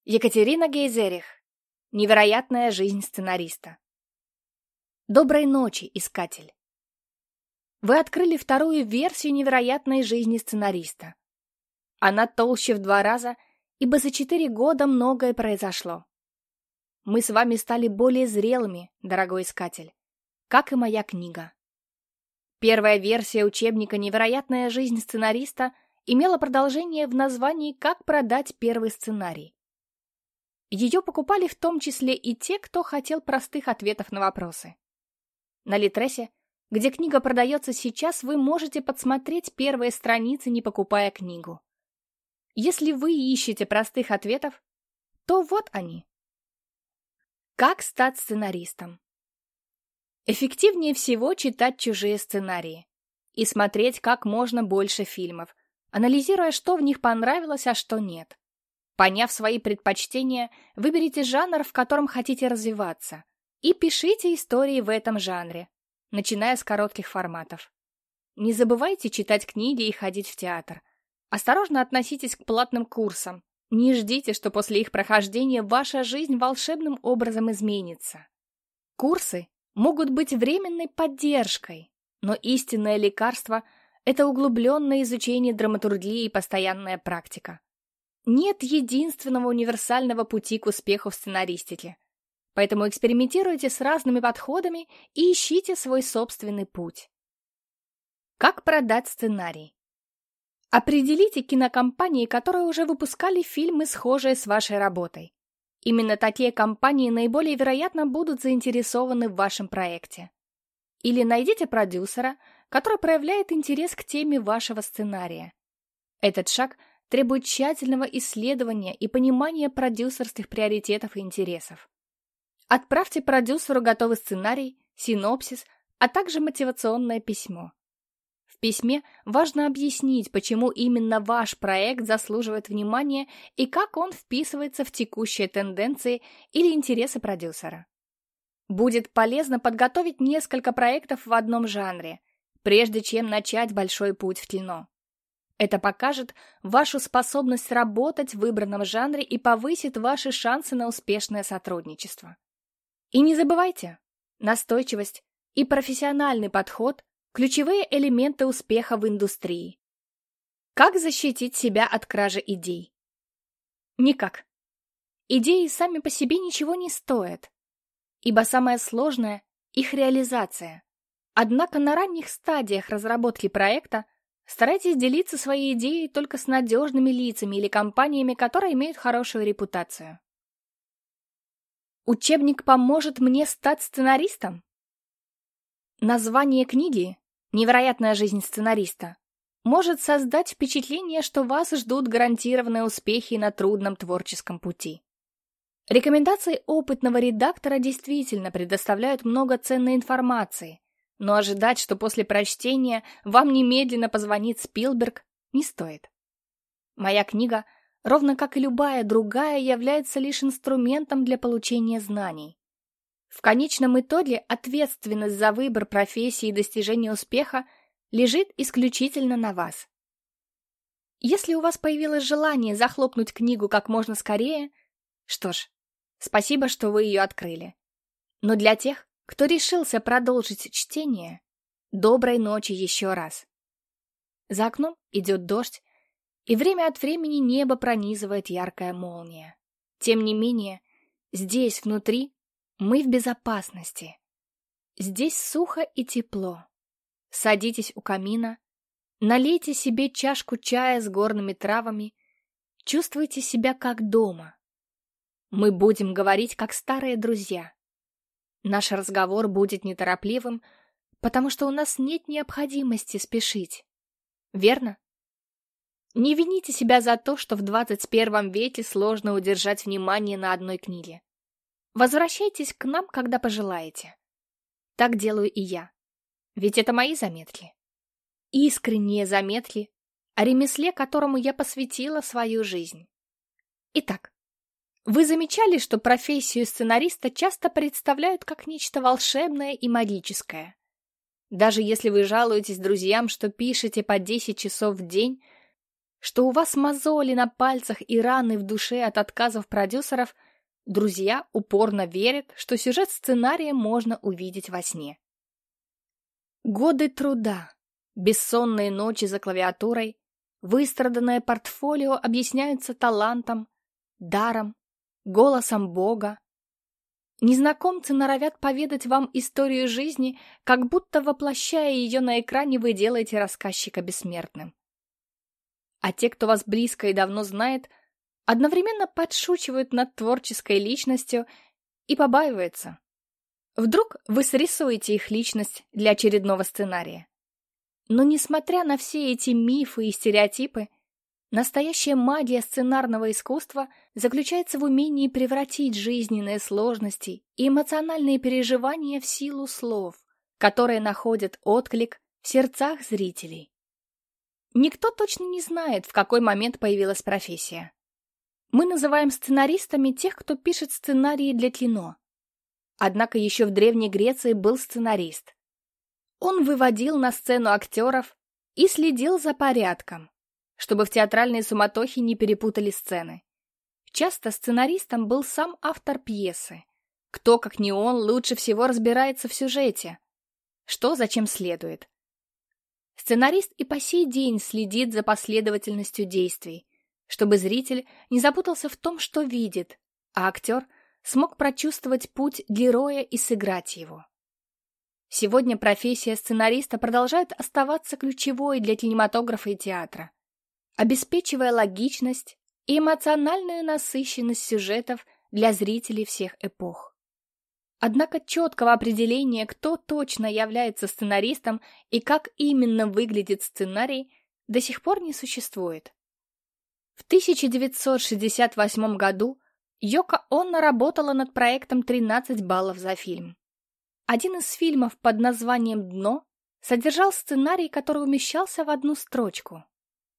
Екатерина Гейзерих. Невероятная жизнь сценариста. Доброй ночи, искатель. Вы открыли вторую версию невероятной жизни сценариста. Она толще в 2 раза, ибо за 4 года многое произошло. Мы с вами стали более зрелыми, дорогой искатель, как и моя книга. Первая версия учебника «Невероятная жизнь сценариста» имела продолжение в названии «Как продать первый сценарий». Ее покупали в том числе и те, кто хотел простых ответов на вопросы. На Литресе, где книга продается сейчас, вы можете подсмотреть первые страницы, не покупая книгу. Если вы ищете простых ответов, то вот они. Как стать сценаристом? Эффективнее всего читать чужие сценарии и смотреть как можно больше фильмов, анализируя, что в них понравилось, а что нет. Поняв свои предпочтения, выберите жанр, в котором хотите развиваться, и пишите истории в этом жанре, начиная с коротких форматов. Не забывайте читать книги и ходить в театр. Осторожно относитесь к платным курсам. Не ждите, что после их прохождения ваша жизнь волшебным образом изменится. Курсы могут быть временной поддержкой, но истинное лекарство – это углубленное изучение драматургии и постоянная практика. Нет единственного универсального пути к успеху в сценаристике, поэтому экспериментируйте с разными подходами и ищите свой собственный путь. Как продать сценарий? Определите кинокомпании, которые уже выпускали фильмы, схожие с вашей работой. Именно такие компании наиболее вероятно будут заинтересованы в вашем проекте. Или найдите продюсера, который проявляет интерес к теме вашего сценария. Этот шаг требует тщательного исследования и понимания продюсерских приоритетов и интересов. Отправьте продюсеру готовый сценарий, синопсис, а также мотивационное письмо. В письме важно объяснить, почему именно ваш проект заслуживает внимания и как он вписывается в текущие тенденции или интересы продюсера. Будет полезно подготовить несколько проектов в одном жанре, прежде чем начать большой путь в кино. Это покажет вашу способность работать в выбранном жанре и повысит ваши шансы на успешное сотрудничество. И не забывайте, настойчивость и профессиональный подход – ключевые элементы успеха в индустрии. Как защитить себя от кражи идей? Никак. Идеи сами по себе ничего не стоят, ибо самое сложное – их реализация. Однако на ранних стадиях разработки проекта старайтесь делиться своей идеей только с надежными лицами или компаниями, которые имеют хорошую репутацию. Учебник поможет мне стать сценаристом? Название книги «Невероятная жизнь сценариста» может создать впечатление, что вас ждут гарантированные успехи на трудном творческом пути. Рекомендации опытного редактора действительно предоставляют много ценной информации, но ожидать, что после прочтения вам немедленно позвонит Спилберг, не стоит. Моя книга, ровно как и любая другая, является лишь инструментом для получения знаний. В конечном итоге ответственность за выбор профессии и достижение успеха лежит исключительно на вас. Если у вас появилось желание захлопнуть книгу как можно скорее, что ж, спасибо, что вы ее открыли. Но для тех, кто решился продолжить чтение, доброй ночи еще раз. За окном идет дождь, и время от времени небо пронизывает яркая молния. Тем не менее, здесь, внутри, мы в безопасности. Здесь сухо и тепло. Садитесь у камина, налейте себе чашку чая с горными травами, чувствуйте себя как дома. Мы будем говорить как старые друзья. Наш разговор будет неторопливым, потому что у нас нет необходимости спешить. Верно? Не вините себя за то, что в 21 веке сложно удержать внимание на одной книге. Возвращайтесь к нам, когда пожелаете. Так делаю и я. Ведь это мои заметки. Искренние заметки о ремесле, которому я посвятила свою жизнь. Итак, вы замечали, что профессию сценариста часто представляют как нечто волшебное и магическое? Даже если вы жалуетесь друзьям, что пишете по 10 часов в день, что у вас мозоли на пальцах и раны в душе от отказов продюсеров, друзья упорно верят, что сюжет сценария можно увидеть во сне. Годы труда, бессонные ночи за клавиатурой, выстраданное портфолио объясняются талантом, даром, голосом Бога. Незнакомцы норовят поведать вам историю жизни, как будто воплощая ее на экране вы делаете рассказчика бессмертным. А те, кто вас близко и давно знает, одновременно подшучивают над творческой личностью и побаиваются. Вдруг вы срисуете их личность для очередного сценария. Но несмотря на все эти мифы и стереотипы, настоящая магия сценарного искусства заключается в умении превратить жизненные сложности и эмоциональные переживания в силу слов, которые находят отклик в сердцах зрителей. Никто точно не знает, в какой момент появилась профессия. Мы называем сценаристами тех, кто пишет сценарии для кино. Однако еще в Древней Греции был сценарист. Он выводил на сцену актеров и следил за порядком, чтобы в театральной суматохе не перепутали сцены. Часто сценаристом был сам автор пьесы. Кто, как не он, лучше всего разбирается в сюжете. Что зачем следует. Сценарист и по сей день следит за последовательностью действий, чтобы зритель не запутался в том, что видит, а актер смог прочувствовать путь героя и сыграть его. Сегодня профессия сценариста продолжает оставаться ключевой для кинематографа и театра, обеспечивая логичность и эмоциональную насыщенность сюжетов для зрителей всех эпох. Однако четкого определения, кто точно является сценаристом и как именно выглядит сценарий, до сих пор не существует. В 1968 году Йоко Оно работала над проектом «13 баллов за фильм». Один из фильмов под названием «Дно» содержал сценарий, который умещался в одну строчку.